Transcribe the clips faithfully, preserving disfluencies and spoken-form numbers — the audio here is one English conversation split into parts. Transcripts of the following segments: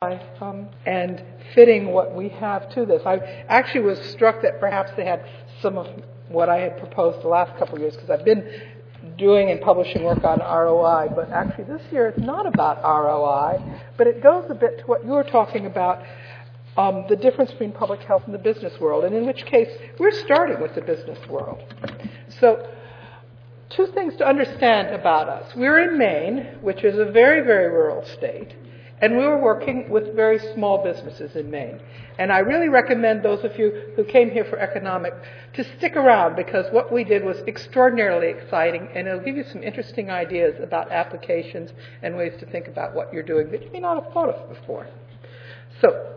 Um, and fitting what we have to this. I actually was struck that perhaps they had some of what I had proposed the last couple of years, because I've been doing and publishing work on R O I, but actually this year it's not about R O I, but it goes a bit to what you were talking about, um, the difference between public health and the business world, and in which case we're starting with the business world. So two things to understand about us. We're in Maine, which is a very, very rural state. And we were working with very small businesses in Maine. And I really recommend those of you who came here for economic to stick around, because what we did was extraordinarily exciting, and it'll give you some interesting ideas about applications and ways to think about what you're doing that you may not have thought of before. So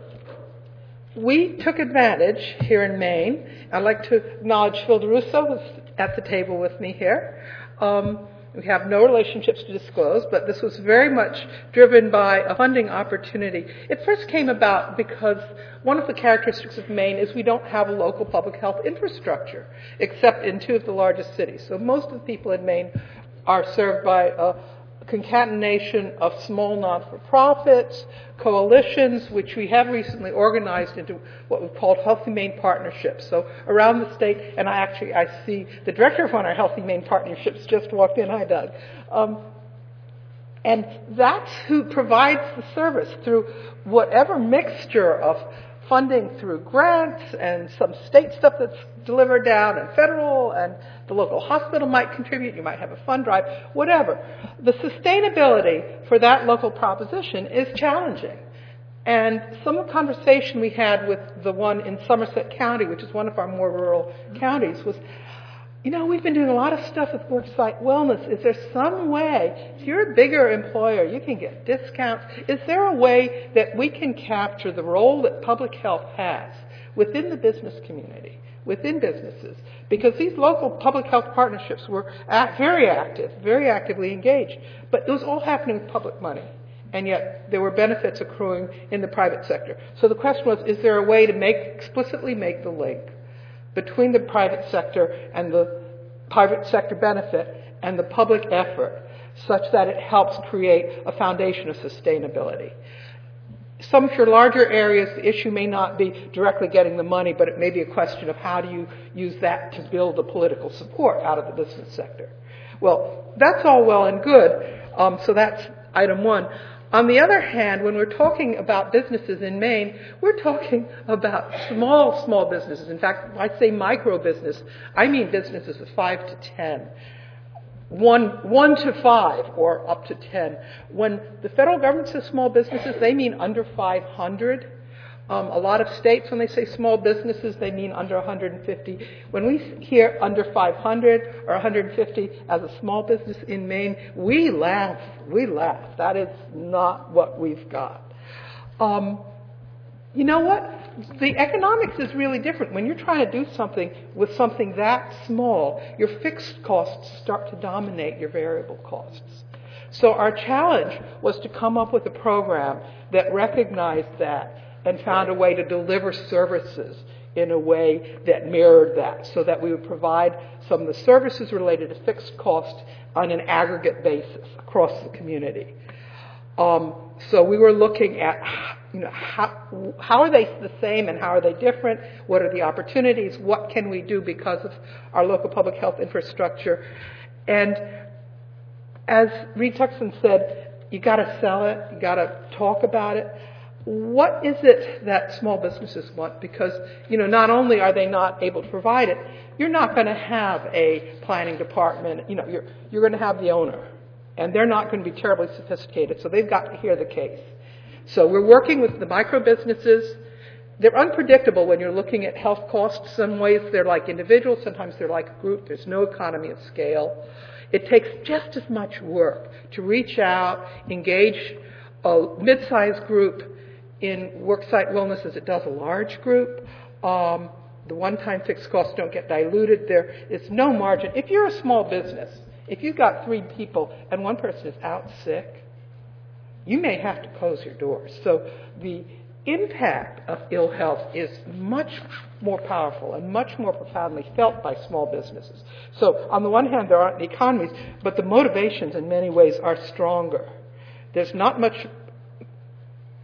we took advantage here in Maine. I'd like to acknowledge Phil DeRusso, who's at the table with me here. Um, We have no relationships to disclose, but this was very much driven by a funding opportunity. It first came about because one of the characteristics of Maine is we don't have a local public health infrastructure, except in two of the largest cities. So most of the people in Maine are served by a concatenation of small not-for-profits, coalitions, which we have recently organized into what we've called Healthy Maine Partnerships. So around the state, and I actually, I see the director of one of our Healthy Maine Partnerships just walked in. Hi, Doug. Um, and that's who provides the service through whatever mixture of funding through grants and some state stuff that's delivered down and federal, and the local hospital might contribute. You might have a fund drive, whatever. The sustainability for that local proposition is challenging. And some of the conversation we had with the one in Somerset County, which is one of our more rural counties, was, you know, we've been doing a lot of stuff with worksite wellness. Is there some way, if you're a bigger employer, you can get discounts? Is there a way that we can capture the role that public health has within the business community, within businesses? Because these local public health partnerships were act, very active, very actively engaged. But it was all happening with public money. And yet there were benefits accruing in the private sector. So the question was, is there a way to make explicitly make the link between the private sector and the private sector benefit and the public effort, such that it helps create a foundation of sustainability? Some of your larger areas, the issue may not be directly getting the money, but it may be a question of how do you use that to build the political support out of the business sector. Well, that's all well and good. Um, so that's item one. On the other hand, when we're talking about businesses in Maine, we're talking about small, small businesses. In fact, when I say micro business, I mean businesses of five to ten. One, one to five or up to ten. When the federal government says small businesses, they mean under five hundred. Um, a lot of states, when they say small businesses, they mean under one hundred fifty. When we hear under five hundred or one hundred fifty as a small business in Maine, we laugh. We laugh. That is not what we've got. Um, you know what? The economics is really different. When you're trying to do something with something that small, your fixed costs start to dominate your variable costs. So our challenge was to come up with a program that recognized that and found a way to deliver services in a way that mirrored that, so that we would provide some of the services related to fixed costs on an aggregate basis across the community. Um, so we were looking at, you know, how, how are they the same and how are they different? What are the opportunities? What can we do because of our local public health infrastructure? And as Reed Tuckson said, you got to sell it. You got to talk about it. What is it that small businesses want? Because, you know, not only are they not able to provide it, you're not going to have a planning department. You know, you're you're going to have the owner, and they're not going to be terribly sophisticated, so they've got to hear the case. So we're working with the micro businesses. They're unpredictable when you're looking at health costs. Some ways they're like individuals, sometimes they're like a group. There's no economy of scale. It takes just as much work to reach out, engage a mid-sized group in worksite wellness as it does a large group. Um, the one-time fixed costs don't get diluted. There is no margin. If you're a small business, if you've got three people and one person is out sick, you may have to close your doors. So the impact of ill health is much more powerful and much more profoundly felt by small businesses. So on the one hand, there aren't the economies, but the motivations in many ways are stronger. There's not much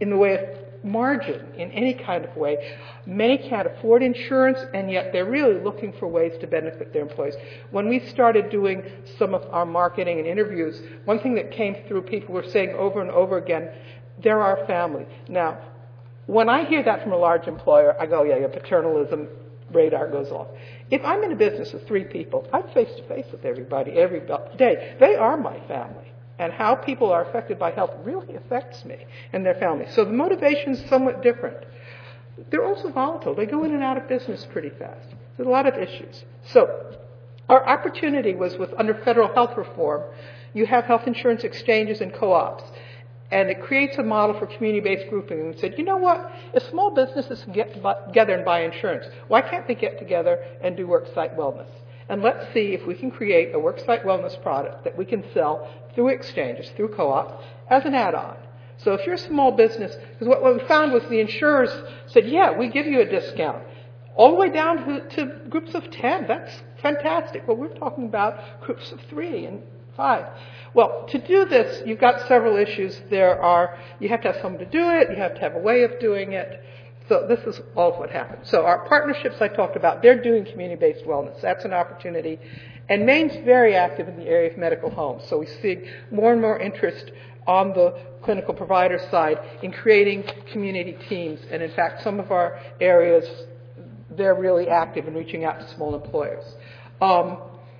in the way of margin in any kind of way. Many can't afford insurance, and yet they're really looking for ways to benefit their employees. When we started doing some of our marketing and interviews, one thing that came through, people were saying over and over again, they're our family. Now, when I hear that from a large employer, I go, yeah, your paternalism radar goes off. If I'm in a business with three people, I'm face-to-face with everybody every day. They are my family. And how people are affected by health really affects me and their family. So the motivation is somewhat different. They're also volatile. They go in and out of business pretty fast. There's a lot of issues. So our opportunity was with under federal health reform, you have health insurance exchanges and co-ops. And it creates a model for community-based grouping. And we said, you know what? If small businesses can get together and buy insurance, why can't they get together and do worksite wellness? And let's see if we can create a worksite wellness product that we can sell through exchanges, through co-ops, as an add-on. So if you're a small business, because what, what we found was the insurers said, yeah, we give you a discount. All the way down to, to groups of ten. That's fantastic. But we're talking about groups of three and five. Well, to do this, you've got several issues. There are, you have to have someone to do it. You have to have a way of doing it. So this is all of what happened. So our partnerships I talked about, they're doing community-based wellness. That's an opportunity. And Maine's very active in the area of medical homes. So we see more and more interest on the clinical provider side in creating community teams. And in fact, some of our areas, they're really active in reaching out to small employers. Um,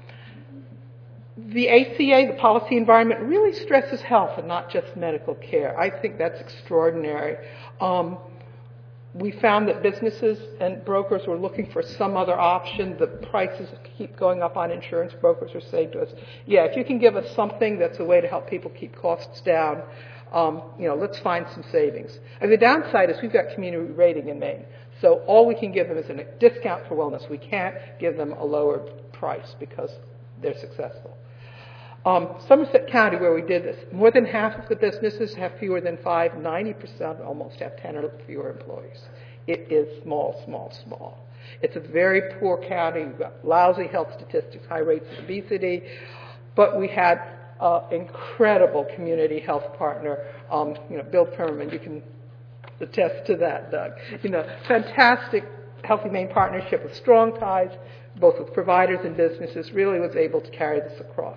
the A C A, the policy environment, really stresses health and not just medical care. I think that's extraordinary. Um, We found that businesses and brokers were looking for some other option. The prices keep going up on insurance. Brokers are saying to us, yeah, if you can give us something that's a way to help people keep costs down, um, you know, let's find some savings. And the downside is we've got community rating in Maine. So all we can give them is a discount for wellness. We can't give them a lower price because they're successful. Um, Somerset County, where we did this, more than half of the businesses have fewer than five. ninety percent almost have ten or fewer employees. It is small, small, small. It's a very poor county. We've got lousy health statistics, high rates of obesity. But we had an incredible community health partner, um, you know, Bill Perman. You can attest to that, Doug. You know, fantastic Healthy Maine partnership with strong ties, both with providers and businesses, really was able to carry this across.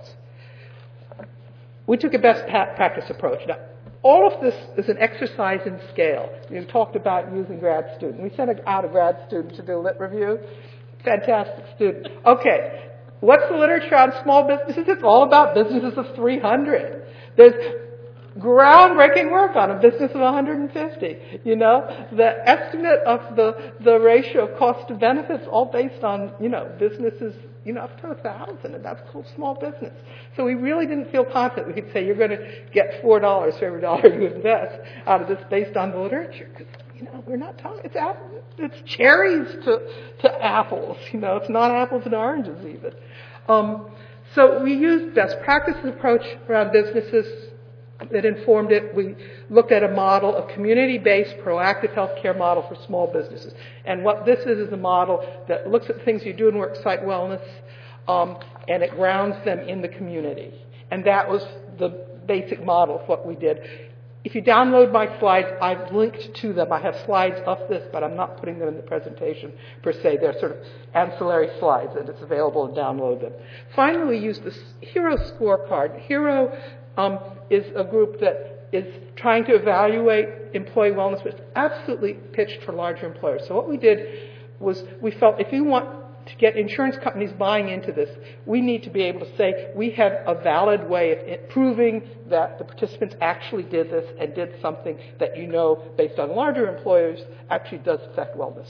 We took a best practice approach. Now, all of this is an exercise in scale. You talked about using grad student. We sent out a grad student to do a lit review. Fantastic student. Okay, what's the literature on small businesses? It's all about businesses of three hundred. There's groundbreaking work on a business of one hundred fifty. You know, the estimate of the, the ratio of cost to benefits all based on, you know, businesses, you know, up to a thousand, and that's called small business. So we really didn't feel confident we could say you're going to get four dollars for every dollar you invest out of this based on the literature, because you know we're not talking. It's apple, it's cherries to to apples. You know, it's not apples and oranges even. Um, so we used best practices approach around businesses that informed it. We looked at a model, a community-based proactive healthcare model for small businesses. And what this is is a model that looks at things you do in worksite wellness, um, and it grounds them in the community. And that was the basic model of what we did. If you download my slides, I've linked to them. I have slides of this, but I'm not putting them in the presentation per se. They're sort of ancillary slides, and it's available to download them. Finally, we used this HERO scorecard. HERO Um, is a group that is trying to evaluate employee wellness, but it's absolutely pitched for larger employers. So what we did was we felt if you want to get insurance companies buying into this, we need to be able to say we have a valid way of it proving that the participants actually did this and did something that you know, based on larger employers, actually does affect wellness.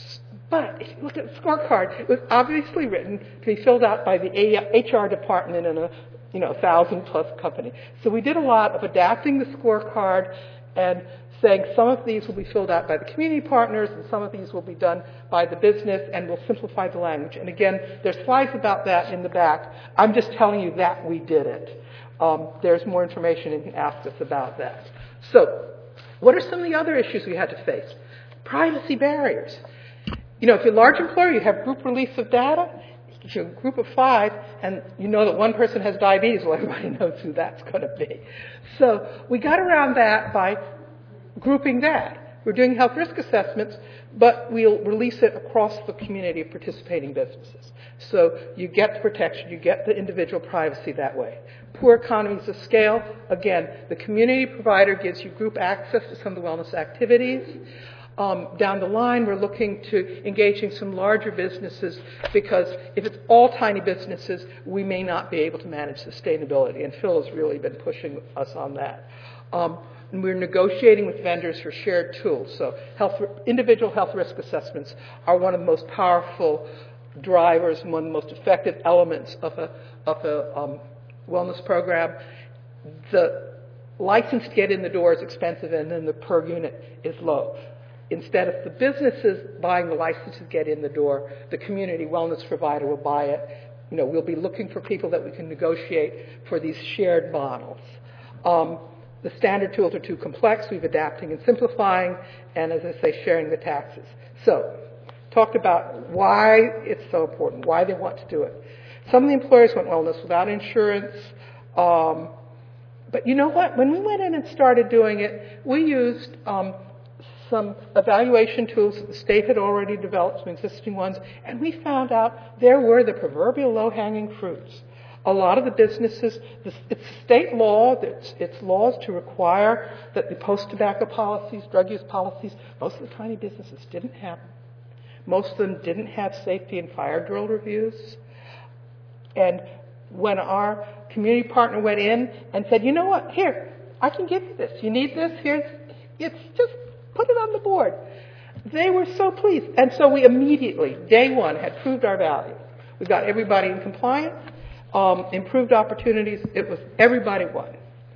But if you look at the scorecard, it was obviously written to be filled out by the H R department in a you know, thousand plus company. So we did a lot of adapting the scorecard and saying some of these will be filled out by the community partners and some of these will be done by the business, and we'll simplify the language. And again, there's slides about that in the back. I'm just telling you that we did it. Um, there's more information and you can ask us about that. So what are some of the other issues we had to face? Privacy barriers. You know, if you're a large employer, you have group release of data. If you're a group of five and you know that one person has diabetes, well, everybody knows who that's going to be. So we got around that by grouping that. We're doing health risk assessments, but we'll release it across the community of participating businesses. So you get the protection, you get the individual privacy that way. Poor economies of scale, again, the community provider gives you group access to some of the wellness activities. Um, down the line, we're looking to engaging some larger businesses because if it's all tiny businesses, we may not be able to manage sustainability, and Phil has really been pushing us on that. Um, and we're negotiating with vendors for shared tools. So health, individual health risk assessments are one of the most powerful drivers and one of the most effective elements of a, of a um, wellness program. The license to get in the door is expensive, and then the per unit is low. Instead of the businesses buying the license to get in the door, the community wellness provider will buy it. You know, we'll be looking for people that we can negotiate for these shared models. Um, the standard tools are too complex. We're adapting and simplifying, and as I say, sharing the taxes. So, talked about why it's so important, why they want to do it. Some of the employers want wellness without insurance. Um, but you know what? When we went in and started doing it, we used um, some evaluation tools that the state had already developed, some existing ones, and we found out there were the proverbial low-hanging fruits. A lot of the businesses, it's state law, it's, it's laws to require that the post-tobacco policies, drug use policies, most of the tiny businesses didn't have them. Most of them didn't have safety and fire drill reviews. And when our community partner went in and said, you know what, here, I can give you this. You need this? Here's, it's just put it on the board. They were so pleased. And so we immediately, day one, had proved our value. We got everybody in compliance, um, improved opportunities. It was everybody won.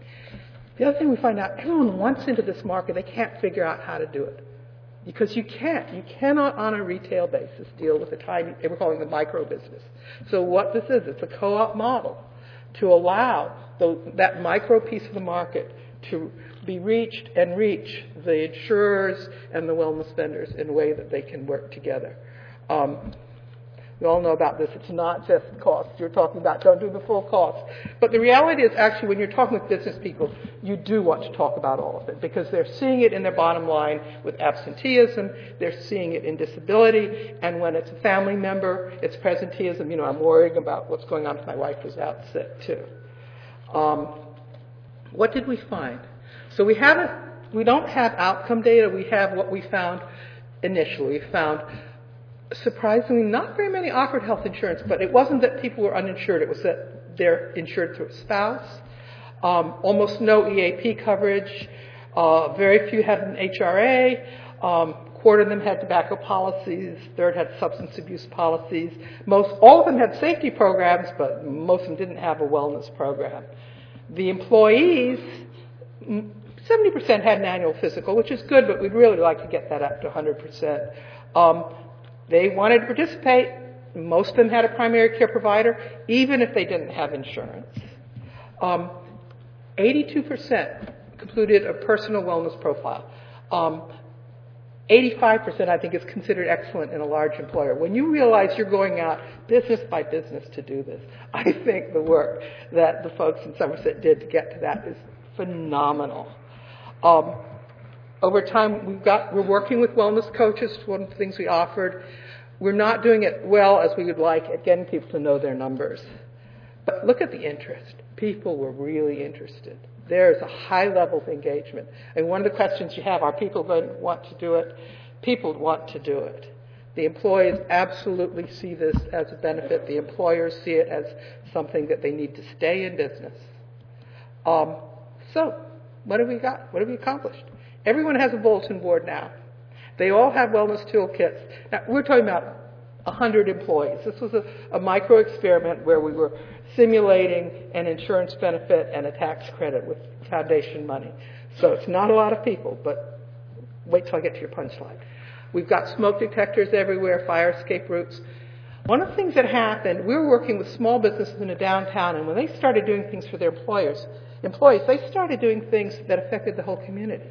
The other thing we find out, everyone wants into this market. They can't figure out how to do it. Because you can't. You cannot on a retail basis deal with a tiny, we're calling the micro business. So what this is, it's a co-op model to allow the, that micro piece of the market to be reached and reach the insurers and the wellness vendors in a way that they can work together. Um, we all know about this. It's not just cost. You're talking about don't do the full cost. But the reality is actually when you're talking with business people, you do want to talk about all of it because they're seeing it in their bottom line with absenteeism. They're seeing it in disability. And when it's a family member, it's presenteeism. You know, I'm worrying about what's going on if my wife was out sick too. Um, what did we find? So we haven't, we don't have outcome data. We have what we found initially. We found surprisingly not very many offered health insurance, but it wasn't that people were uninsured. It was that they're insured through a spouse. Um, almost no E A P coverage. Uh, very few had an H R A. Um, quarter of them had tobacco policies. Third had substance abuse policies. Most, all of them had safety programs, but most of them didn't have a wellness program. The employees, seventy percent had an annual physical, which is good, but we'd really like to get that up to one hundred percent. Um, they wanted to participate. Most of them had a primary care provider, even if they didn't have insurance. Um, eighty-two percent completed a personal wellness profile. Um, eighty-five percent, I think, is considered excellent in a large employer. When you realize you're going out business by business to do this, I think the work that the folks in Somerset did to get to that is phenomenal. Um, over time, we've got, we're working with wellness coaches. One of the things we offered. We're not doing it well as we would like at getting people to know their numbers. But look at the interest. People were really interested. There's a high level of engagement. And one of the questions you have, are people going to want to do it? People want to do it. The employees absolutely see this as a benefit. The employers see it as something that they need to stay in business. Um, so, what have we got? What have we accomplished? Everyone has a bulletin board now. They all have wellness toolkits. Now, we're talking about one hundred employees. This was a, a micro experiment where we were simulating an insurance benefit and a tax credit with foundation money. So it's not a lot of people, but wait till I get to your punchline. We've got smoke detectors everywhere, fire escape routes. One of the things that happened, we were working with small businesses in a downtown, and when they started doing things for their employers, employees, they started doing things that affected the whole community.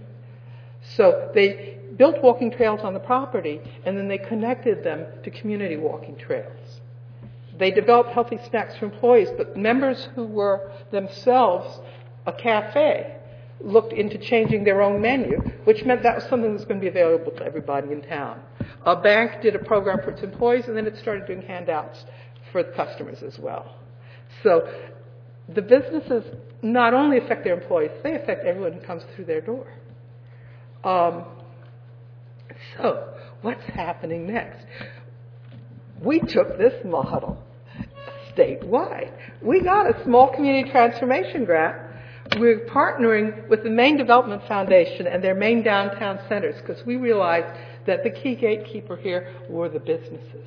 So they built walking trails on the property, and then they connected them to community walking trails. They developed healthy snacks for employees, but members who were themselves a cafe looked into changing their own menu, which meant that was something that was going to be available to everybody in town. A bank did a program for its employees, and then it started doing handouts for the customers as well. So the businesses not only affect their employees, they affect everyone who comes through their door. Um, so what's happening next? We took this model statewide. We got a small community transformation grant. We're partnering with the Maine Development Foundation and their Maine downtown centers because we realized that the key gatekeeper here were the businesses.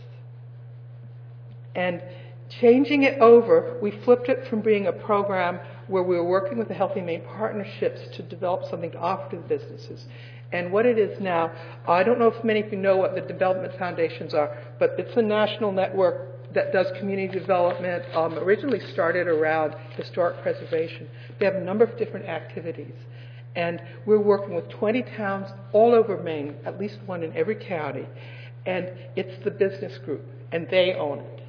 And changing it over, we flipped it from being a program where we were working with the Healthy Maine Partnerships to develop something to offer to the businesses. And what it is now, I don't know if many of you know what the development foundations are, but it's a national network that does community development, um, originally started around historic preservation. They have a number of different activities. And we're working with twenty towns all over Maine, at least one in every county. And it's the business group, and they own it.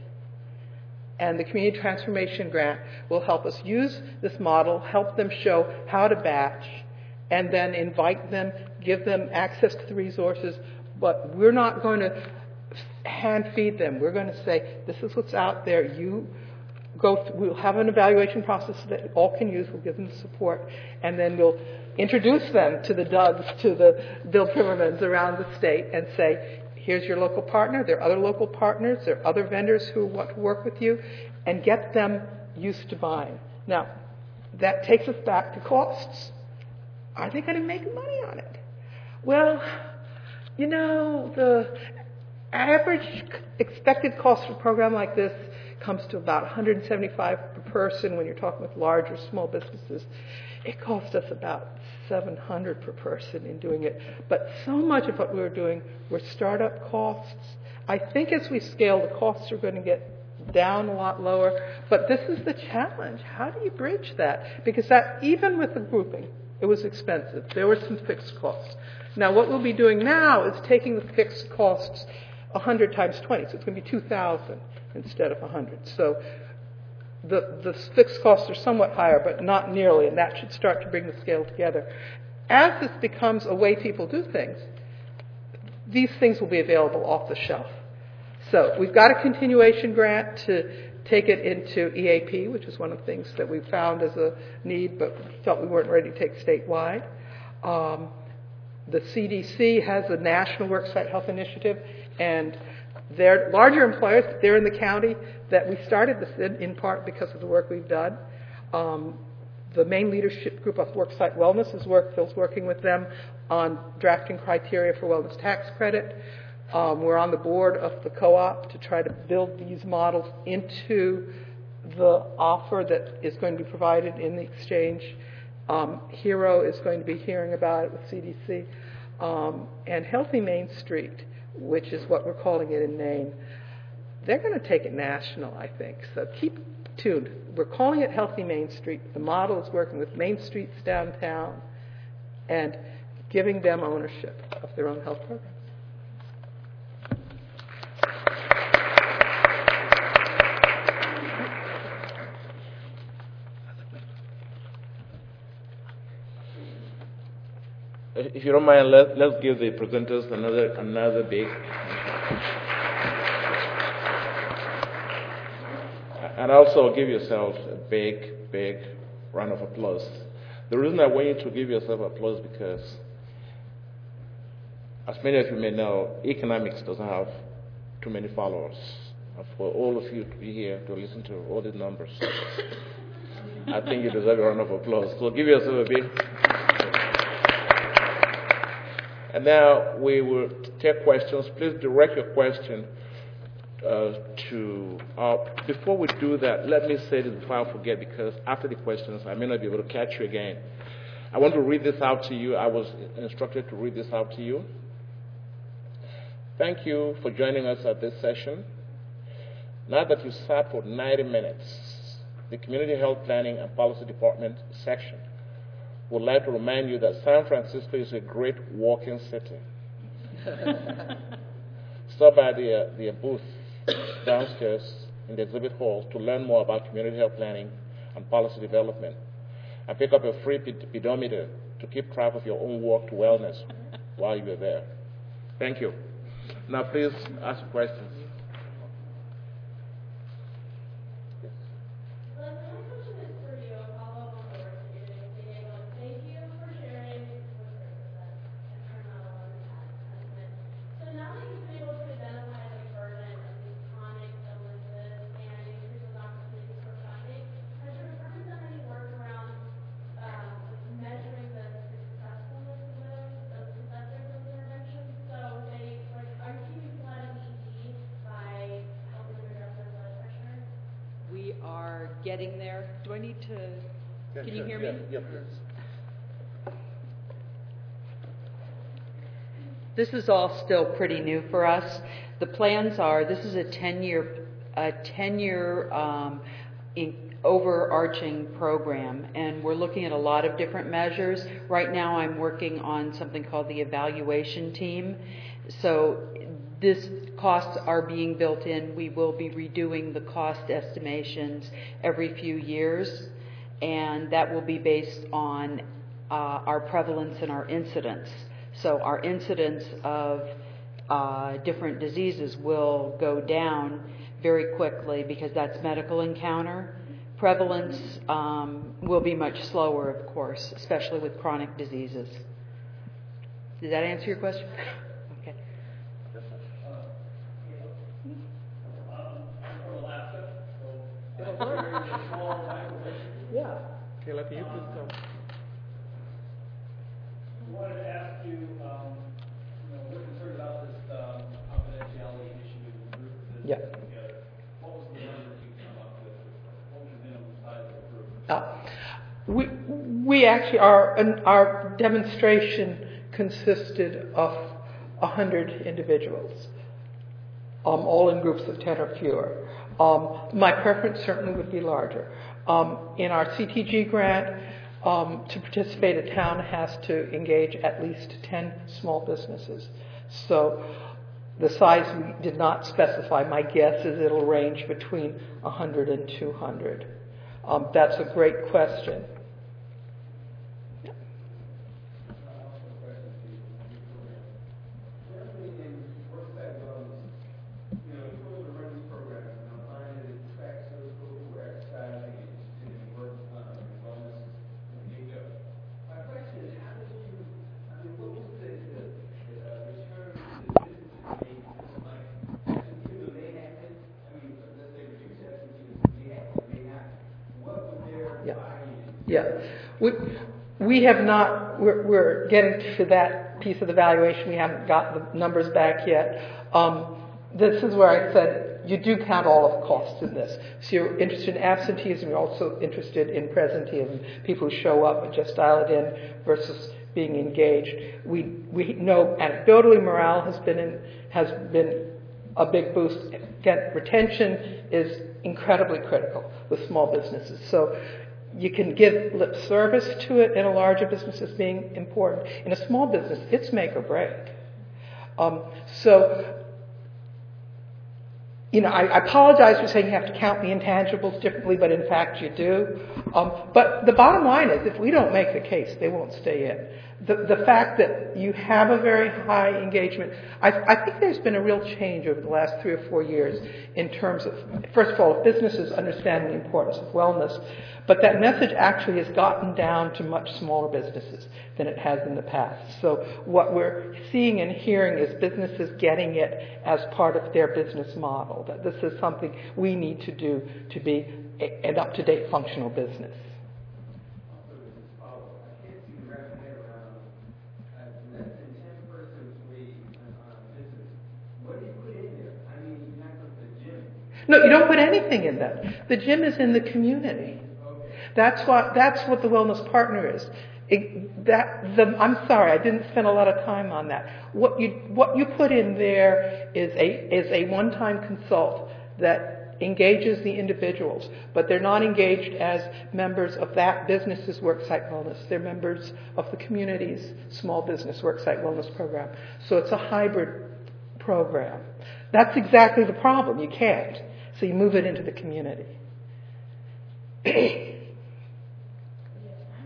And the Community Transformation Grant will help us use this model, help them show how to batch, and then invite them, give them access to the resources. But we're not going to hand feed them. We're going to say, this is what's out there. You go through, we'll have an evaluation process that all can use. We'll give them the support. And then we'll introduce them to the Dougs, to the Bill Primermans around the state and say, here's your local partner. There are other local partners. There are other vendors who want to work with you, and get them used to buying. Now, that takes us back to costs. Are they going to make money on it? Well, you know, the average expected cost for a program like this comes to about one hundred seventy-five dollars per person when you're talking with large or small businesses. It cost us about seven hundred dollars per person in doing it. But so much of what we were doing were startup costs. I think as we scale, the costs are going to get down a lot lower. But this is the challenge. How do you bridge that? Because that, even with the grouping, it was expensive. There were some fixed costs. Now, what we'll be doing now is taking the fixed costs one hundred times twenty, so it's going to be two thousand instead of one hundred. So the, the fixed costs are somewhat higher, but not nearly, and that should start to bring the scale together. As this becomes a way people do things, these things will be available off the shelf. So we've got a continuation grant to take it into E A P, which is one of the things that we found as a need, but felt we weren't ready to take statewide. Um, the C D C has a national worksite health initiative, and they're larger employers. They're in the county that we started this in, in part because of the work we've done. Um, the Maine Leadership Group of Worksite Wellness is work, Phil's working with them on drafting criteria for wellness tax credit. Um, we're on the board of the co-op to try to build these models into the offer that is going to be provided in the exchange. Um, HERO is going to be hearing about it with C D C. Um, and Healthy Main Street, which is what we're calling it in Maine, they're going to take it national, I think. So keep tuned. We're calling it Healthy Main Street. The model is working with Main Streets downtown and giving them ownership of their own health programs. If you don't mind, let, let's give the presenters another another big. And also give yourself a big, big round of applause. The reason I want you to give yourself applause is because, as many of you may know, economics doesn't have too many followers. And for all of you to be here to listen to all these numbers, I think you deserve a round of applause. So give yourself a big. And now we will take questions. Please direct your question uh, to, uh, before we do that, let me say this before I forget, because after the questions, I may not be able to catch you again. I want to read this out to you. I was instructed to read this out to you. Thank you for joining us at this session. Now that you sat for ninety minutes, the Community Health Planning and Policy Department section would like to remind you that San Francisco is a great walking city. Stop by the, uh, the booth downstairs in the exhibit hall to learn more about community health planning and policy development. and pick up a free pedometer to keep track of your own walk to wellness while you were there. Thank you. Now, please ask questions. Getting there. Do I need to, Yeah, can you sure. hear yeah, me? Yeah, please. This is all still pretty new for us. The plans are, this is a ten-year, a ten-year um, in, overarching program, and we're looking at a lot of different measures. Right now I'm working on something called the evaluation team. So this costs are being built in. We will be redoing the cost estimations every few years, and that will be based on uh, our prevalence and our incidence. So our incidence of uh, different diseases will go down very quickly because that's medical encounter. Prevalence um, will be much slower, of course, especially with chronic diseases. Did that answer your question? Okay. Yeah. Okay, let you please go. I wanted to ask you, um, you know, we're concerned about this um, confidentiality issue with the group that's Yeah. together. What was the number you came up with? What was the minimum size of the group? Uh, we we actually our our demonstration consisted of a hundred individuals, um, all in groups of ten or fewer. Um, my preference certainly would be larger. Um, in our C T G grant, um, to participate, a town has to engage at least ten small businesses. So the size we did not specify. My guess is it'll range between one hundred and two hundred. Um, that's a great question. Yeah, yeah. We we have not. We're, we're getting to that piece of the valuation. We haven't got the numbers back yet. Um, this is where I said you do count all of the costs in this. So you're interested in absenteeism. You're also interested in presenteeism. People who show up and just dial it in versus being engaged. We we know anecdotally morale has been in, has been a big boost. Again, retention is incredibly critical with small businesses. So you can give lip service to it in a larger business as being important. In a small business, it's make or break. Um, so, you know, I, I apologize for saying you have to count the intangibles differently, but in fact you do. Um, but the bottom line is, if we don't make the case, they won't stay in. The, the fact that you have a very high engagement, I, I think there's been a real change over the last three or four years in terms of, first of all, businesses understanding the importance of wellness, but that message actually has gotten down to much smaller businesses than it has in the past. So what we're seeing and hearing is businesses getting it as part of their business model, that this is something we need to do to be a, an up-to-date functional business. No, you don't put anything in that. The gym is in the community. That's what that's what the wellness partner is. It, that the, I'm sorry, I didn't spend a lot of time on that. What you what you put in there is a is a one-time consult that engages the individuals, but they're not engaged as members of that business's worksite wellness. They're members of the community's small business worksite wellness program. So it's a hybrid program. That's exactly the problem. You can't. So you move it into the community.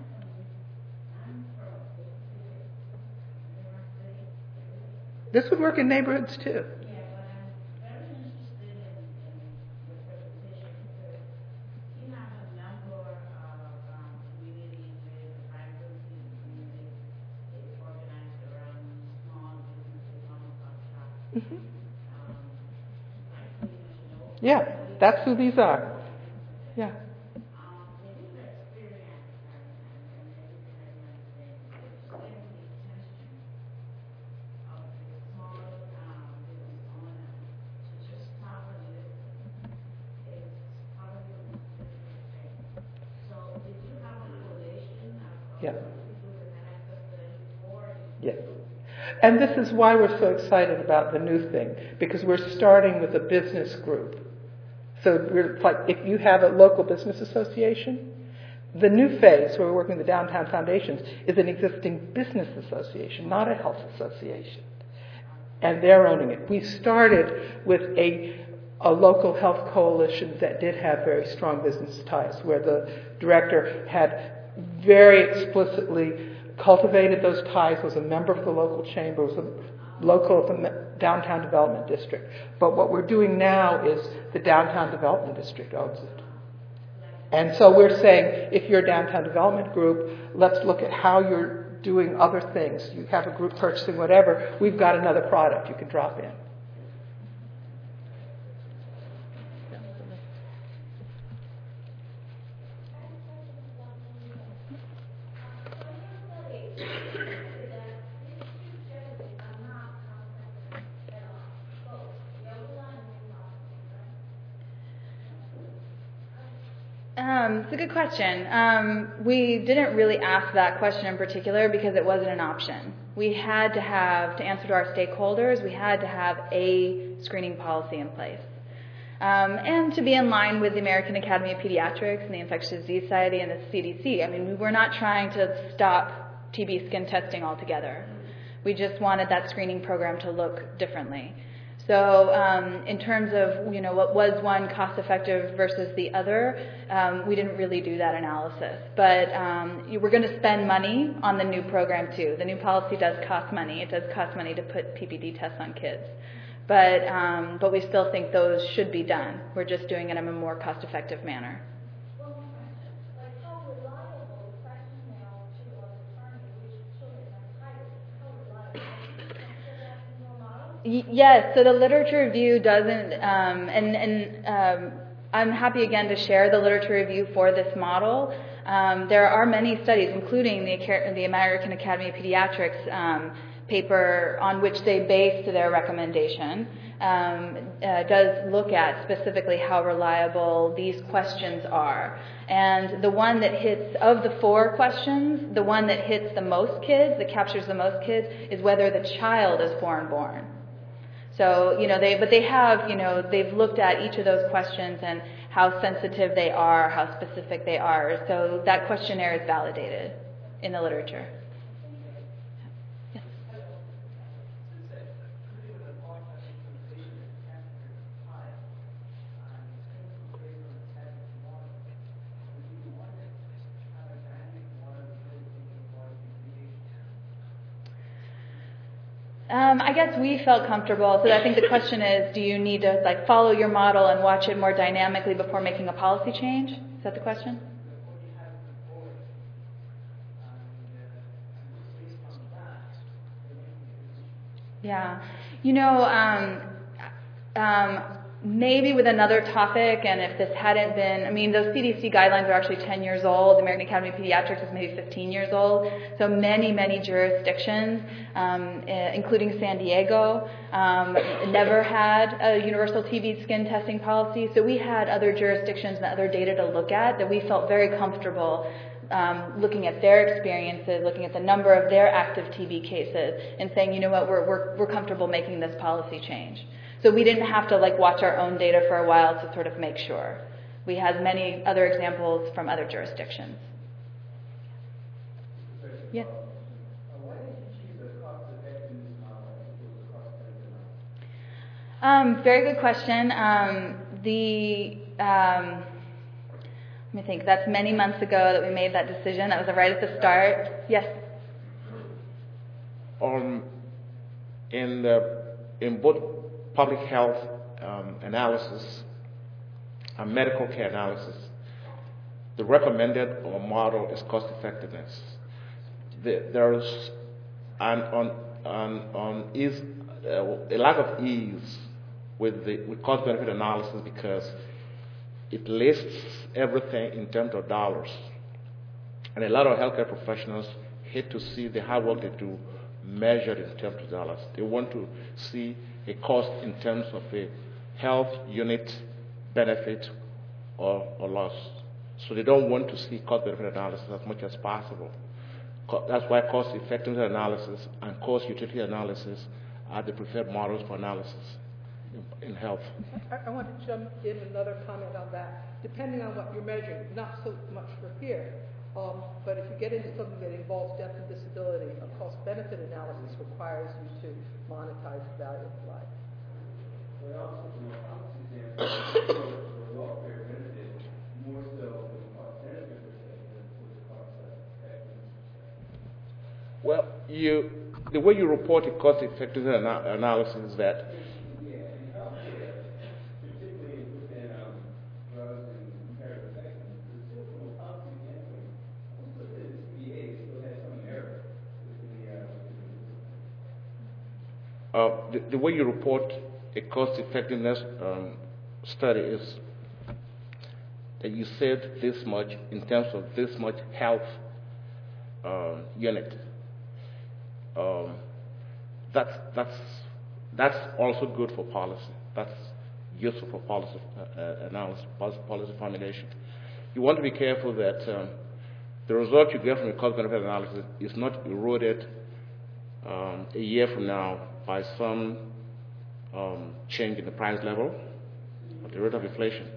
This would work in neighborhoods too. Yeah, but I'm very interested in, in the presentation because you have a number of um, communities where the vibrancy in the community is organized around small businesses, mom-and-pop shops. Mhm. Um, like pretty much an old Yeah, that's who these are. Yeah. Um, in your experience and, and, and everything that you understand, explain the intention of the small um, business owner to just stop and listen is probably the most difficult thing. So did you have a correlation of, of Yeah. people with an access to before? Yes. And this is why we're so excited about the new thing, because we're starting with a business group. So we're, it's like if you have a local business association, the new phase where we're working with the downtown foundations is an existing business association, not a health association. And they're owning it. We started with a, a local health coalition that did have very strong business ties, where the director had very explicitly cultivated those ties, was a member of the local chamber, was a local of the downtown development district. But what we're doing now is the downtown development district owns it. And so we're saying, if you're a downtown development group, let's look at how you're doing other things. You have a group purchasing whatever, we've got another product you can drop in. Um, it's a good question. Um, we didn't really ask that question in particular because it wasn't an option. We had to have, to answer to our stakeholders, we had to have a screening policy in place. Um, and to be in line with the American Academy of Pediatrics and the Infectious Disease Society and the C D C. I mean, we were not trying to stop T B skin testing altogether. We just wanted that screening program to look differently. So um, in terms of, you know, what was one cost effective versus the other, um, we didn't really do that analysis. But um, you, we're going to spend money on the new program too. The new policy does cost money. It does cost money to put P P D tests on kids. But, um, but we still think those should be done. We're just doing it in a more cost effective manner. One more question. Like how reliable the question now to a attorney which children are entitled, how reliable? Can you consider that in your model? Y- Yes, so the literature review doesn't, um, and, and um, I'm happy again to share the literature review for this model. Um, there are many studies, including the, the American Academy of Pediatrics um, paper on which they based their recommendation, um, uh, does look at specifically how reliable these questions are. And the one that hits, of the four questions, the one that hits the most kids, that captures the most kids, is whether the child is foreign-born. So, you know, they, but they have, you know, they've looked at each of those questions and how sensitive they are, how specific they are. So that questionnaire is validated in the literature. Yes. Um, I guess we felt comfortable. So I think the question is, do you need to like follow your model and watch it more dynamically before making a policy change? Is that the question? Yeah. You know, um, um, maybe with another topic, and if this hadn't been, I mean, those C D C guidelines are actually ten years old. The American Academy of Pediatrics is maybe fifteen years old. So many, many jurisdictions, um, including San Diego, um, never had a universal T B skin testing policy. So we had other jurisdictions and other data to look at that we felt very comfortable Um, looking at their experiences, looking at the number of their active T B cases, and saying, you know what, we're, we're, we're comfortable making this policy change. So we didn't have to like watch our own data for a while to sort of make sure. We had many other examples from other jurisdictions. Yeah. Um, very good question. Um, the um, Let me think. That's many months ago that we made that decision. That was right at the start. Yes? Um, in the, in both public health um, analysis and medical care analysis, the recommended or model is cost effectiveness. The, there's an on on on is uh, a lack of ease with the with cost benefit analysis because it lists everything in terms of dollars, and a lot of healthcare professionals hate to see the hard work they do measured in terms of dollars. They want to see a cost in terms of a health unit benefit or, or loss. So they don't want to see cost benefit analysis as much as possible. Co- That's why cost effectiveness analysis and cost utility analysis are the preferred models for analysis in, in health. I, I want to jump in another comment on that. Depending on what you're measuring, not so much for here, um, but if you get into something that involves death and disability, a cost-benefit analysis requires you to monetize the value of life. But also from a policy standpoint, for welfare benefit, more so from a cost benefit perspective than for the cost effectiveness perspective. Well, you, the way you report a cost effectiveness ana- analysis is that Yeah, in healthcare, particularly within um, drugs and comparative effectiveness, there's still from a policy standpoint, I'm still that the C B A still has some error within the, uh, within the uh, the, the way you report a cost effectiveness um, study is that you said this much in terms of this much health uh, unit. Um, that's that's that's also good for policy. That's useful for policy uh, uh, analysis, policy, policy formulation. You want to be careful that um, the result you get from a cost-benefit analysis is not eroded um, a year from now by some um, change in the price level or the rate of inflation.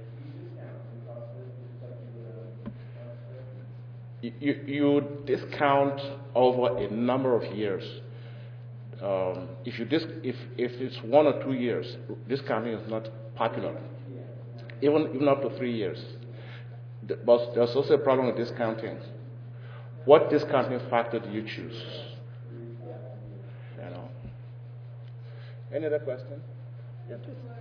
You, you, you discount over a number of years. Um, if you dis- if if it's one or two years, discounting is not popular. Even even up to three years. The- But there's also a problem with discounting. What discounting factor do you choose? You know. Any other question? Yeah.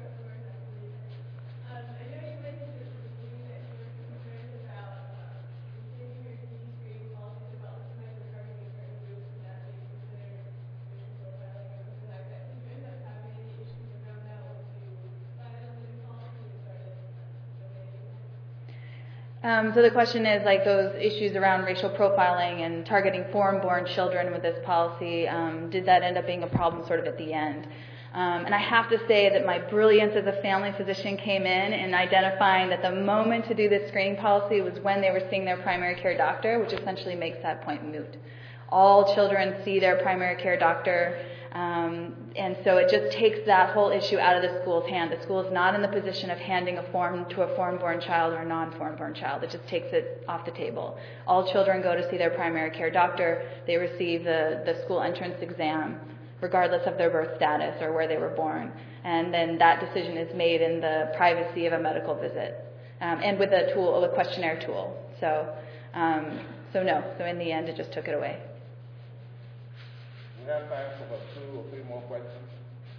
Um, so the question is, like, those issues around racial profiling and targeting foreign-born children with this policy, um, did that end up being a problem sort of at the end? Um, and I have to say that my brilliance as a family physician came in in identifying that the moment to do this screening policy was when they were seeing their primary care doctor, which essentially makes that point moot. All children see their primary care doctor, um, and so it just takes that whole issue out of the school's hand. The school is not in the position of handing a form to a foreign-born child or a non-foreign-born child. It just takes it off the table. All children go to see their primary care doctor. They receive the, the school entrance exam, regardless of their birth status or where they were born. And then that decision is made in the privacy of a medical visit, um, and with a tool, a questionnaire tool. So, um, so no. So in the end, it just took it away. We have time for about two or three more questions.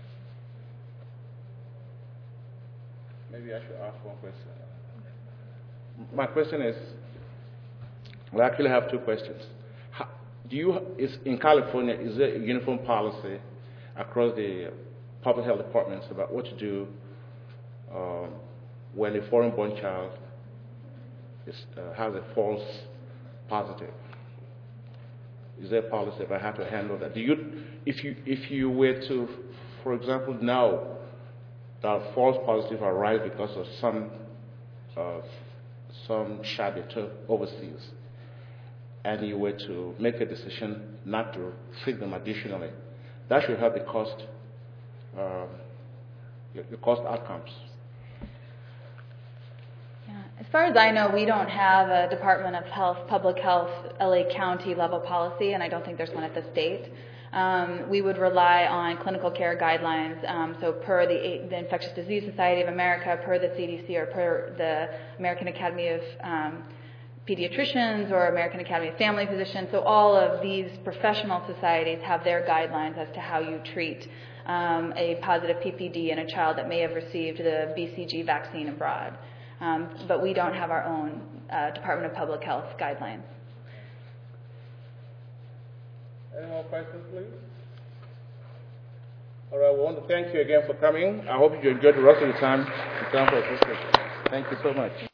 Maybe I should ask one question. My question is, we actually have two questions. How, do you, is, in California, is there a uniform policy across the public health departments about what to do um, when a foreign-born child is, uh, has a false positive? Is there a policy about how to handle that? Do you, if you, if you were to, for example, know that false positive arise because of some, uh, some shot they took overseas, and you were to make a decision not to treat them additionally, that should help the cost, uh, the cost outcomes. Yeah. As far as I know, we don't have a Department of Health, Public Health, L A County level policy, and I don't think there's one at the state. Um, we would rely on clinical care guidelines, um, so per the, the Infectious Disease Society of America, per the C D C, or per the American Academy of um, pediatricians or American Academy of Family Physicians. So all of these professional societies have their guidelines as to how you treat um, a positive P P D in a child that may have received the B C G vaccine abroad. Um, but we don't have our own uh, Department of Public Health guidelines. Any more questions, please? All right, we want to thank you again for coming. I hope you enjoyed the rest of the time in town for this. Thank you so much.